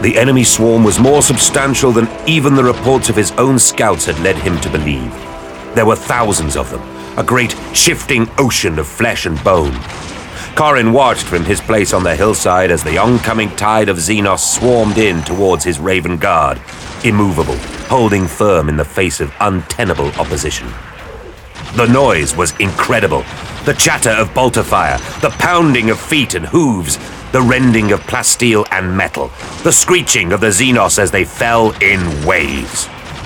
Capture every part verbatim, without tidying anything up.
The enemy swarm was more substantial than even the reports of his own scouts had led him to believe. There were thousands of them, a great shifting ocean of flesh and bone. Corin watched from his place on the hillside as the oncoming tide of Xenos swarmed in towards his Raven Guard, immovable, holding firm in the face of untenable opposition. The noise was incredible. The chatter of bolter fire, the pounding of feet and hooves, the rending of plasteel and metal, the screeching of the Xenos as they fell in waves.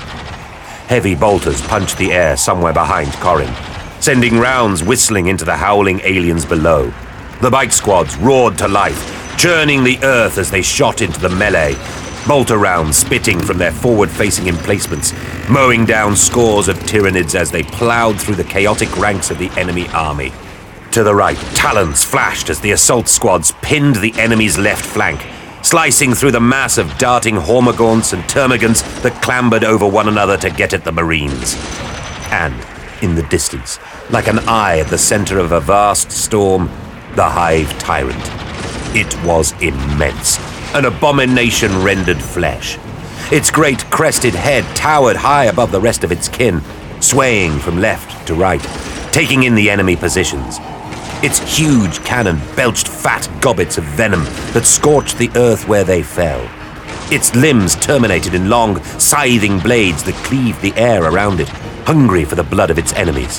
Heavy bolters punched the air somewhere behind Corin, sending rounds whistling into the howling aliens below. The bike squads roared to life, churning the earth as they shot into the melee, bolter rounds spitting from their forward-facing emplacements, mowing down scores of Tyranids as they plowed through the chaotic ranks of the enemy army. To the right, talons flashed as the assault squads pinned the enemy's left flank, slicing through the mass of darting Hormagaunts and Termagants that clambered over one another to get at the Marines. And, in the distance, like an eye at the center of a vast storm, the Hive Tyrant. It was immense, an abomination rendered flesh. Its great crested head towered high above the rest of its kin, swaying from left to right, taking in the enemy positions. Its huge cannon belched fat gobbets of venom that scorched the earth where they fell. Its limbs terminated in long, scything blades that cleaved the air around it, hungry for the blood of its enemies.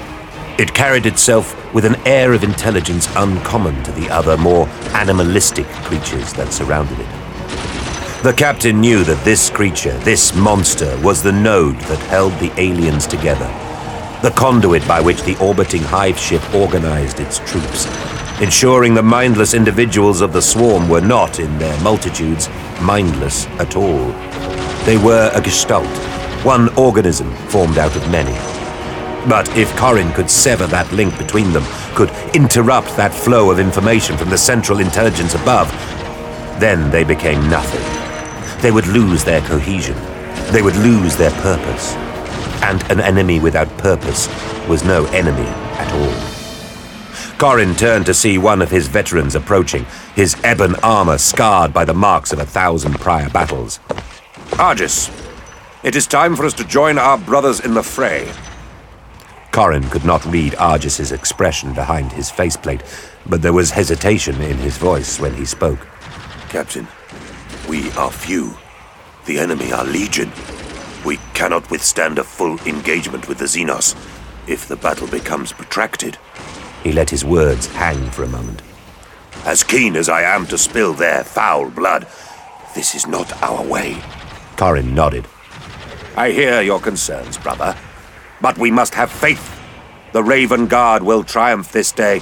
It carried itself with an air of intelligence uncommon to the other, more animalistic creatures that surrounded it. The captain knew that this creature, this monster, was the node that held the aliens together, the conduit by which the orbiting Hive ship organized its troops, ensuring the mindless individuals of the swarm were not, in their multitudes, mindless at all. They were a gestalt, one organism formed out of many. But if Corin could sever that link between them, could interrupt that flow of information from the central intelligence above, then they became nothing. They would lose their cohesion. They would lose their purpose. And an enemy without purpose was no enemy at all. Corin turned to see one of his veterans approaching, his ebon armor scarred by the marks of a thousand prior battles. Argus, it is time for us to join our brothers in the fray. Corin could not read Argis's expression behind his faceplate, but there was hesitation in his voice when he spoke. Captain, we are few. The enemy are legion. We cannot withstand a full engagement with the Xenos if the battle becomes protracted. He let his words hang for a moment. As keen as I am to spill their foul blood, this is not our way. Corin nodded. I hear your concerns, brother. But we must have faith. The Raven Guard will triumph this day.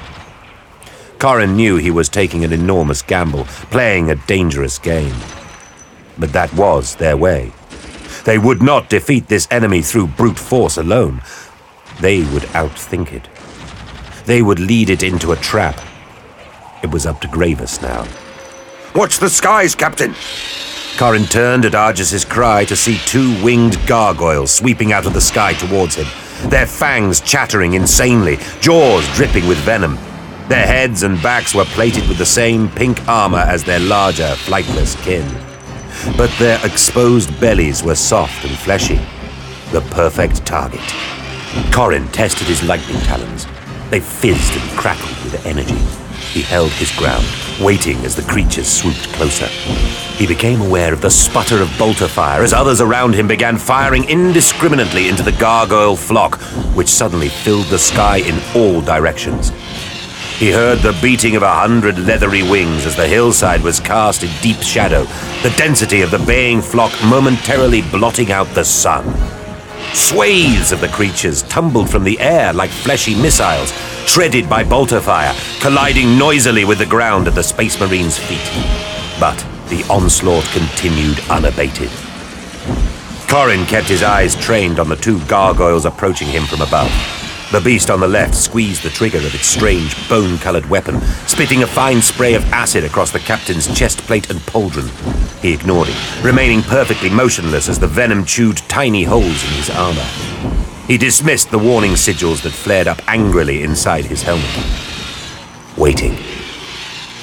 Corin knew he was taking an enormous gamble, playing a dangerous game. But that was their way. They would not defeat this enemy through brute force alone. They would outthink it. They would lead it into a trap. It was up to Gravis now. Watch the skies, Captain! Corin turned at Argis's cry to see two winged gargoyles sweeping out of the sky towards him, their fangs chattering insanely, jaws dripping with venom. Their heads and backs were plated with the same pink armor as their larger, flightless kin. But their exposed bellies were soft and fleshy, the perfect target. Corin tested his lightning talons. They fizzed and crackled with energy. He held his ground, waiting as the creatures swooped closer. He became aware of the sputter of bolter fire as others around him began firing indiscriminately into the gargoyle flock, which suddenly filled the sky in all directions. He heard the beating of a hundred leathery wings as the hillside was cast in deep shadow, the density of the baying flock momentarily blotting out the sun. Swathes of the creatures tumbled from the air like fleshy missiles, shredded by bolter fire, colliding noisily with the ground at the Space Marine's feet. But the onslaught continued unabated. Corin kept his eyes trained on the two gargoyles approaching him from above. The beast on the left squeezed the trigger of its strange, bone-colored weapon, spitting a fine spray of acid across the captain's chest plate and pauldron. He ignored it, remaining perfectly motionless as the venom chewed tiny holes in his armor. He dismissed the warning sigils that flared up angrily inside his helmet. Waiting.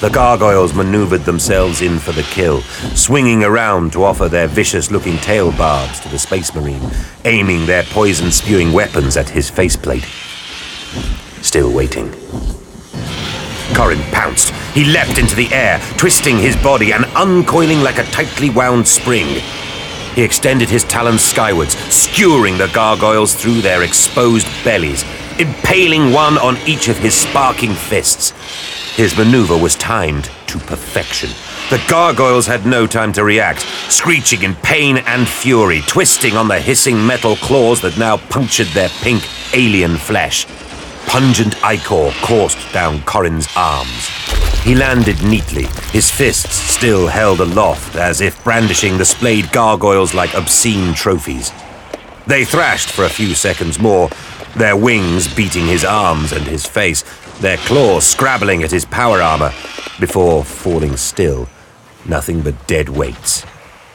The gargoyles maneuvered themselves in for the kill, swinging around to offer their vicious-looking tail barbs to the Space Marine, aiming their poison-spewing weapons at his faceplate. Still waiting. Corrin pounced. He leapt into the air, twisting his body and uncoiling like a tightly wound spring. He extended his talons skywards, skewering the gargoyles through their exposed bellies, impaling one on each of his sparking fists. His maneuver was timed to perfection. The gargoyles had no time to react, screeching in pain and fury, twisting on the hissing metal claws that now punctured their pink alien flesh. Pungent ichor coursed down Corrin's arms. He landed neatly, his fists still held aloft, as if brandishing the splayed gargoyles like obscene trophies. They thrashed for a few seconds more, their wings beating his arms and his face, their claws scrabbling at his power armor, before falling still, nothing but dead weights.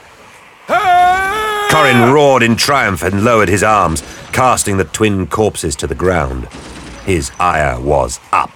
Corrin roared in triumph and lowered his arms, casting the twin corpses to the ground. His ire was up.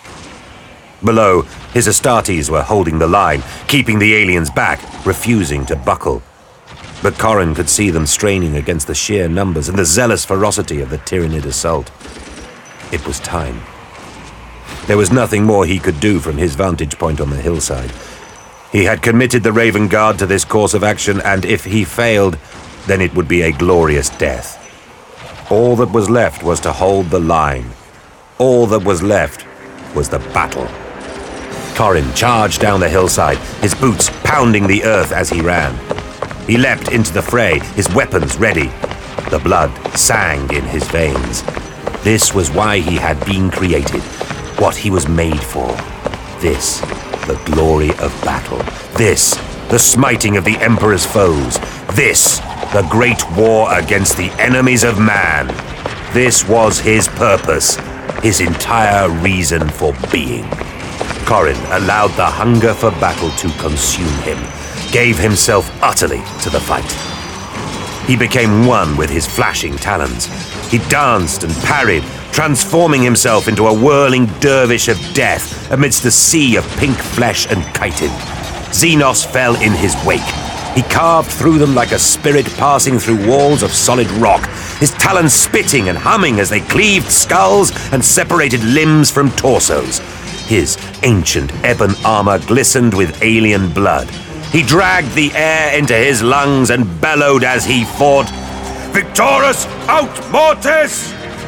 Below, his Astartes were holding the line, keeping the aliens back, refusing to buckle. But Corrin could see them straining against the sheer numbers and the zealous ferocity of the Tyranid assault. It was time. There was nothing more he could do from his vantage point on the hillside. He had committed the Raven Guard to this course of action, and if he failed, then it would be a glorious death. All that was left was to hold the line. All that was left was the battle. Corrin charged down the hillside, his boots pounding the earth as he ran. He leapt into the fray, his weapons ready. The blood sang in his veins. This was why he had been created, what he was made for. This, the glory of battle. This, the smiting of the Emperor's foes. This, the great war against the enemies of man. This was his purpose, his entire reason for being. Corrin allowed the hunger for battle to consume him, gave himself utterly to the fight. He became one with his flashing talons. He danced and parried, transforming himself into a whirling dervish of death amidst a sea of pink flesh and chitin. Xenos fell in his wake. He carved through them like a spirit passing through walls of solid rock, his talons spitting and humming as they cleaved skulls and separated limbs from torsos. His ancient ebon armor glistened with alien blood. He dragged the air into his lungs and bellowed as he fought, "Victorus aut mortis!"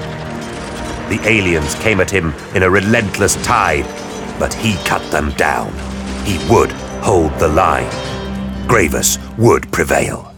The aliens came at him in a relentless tide, but he cut them down. He would hold the line. Gravis would prevail.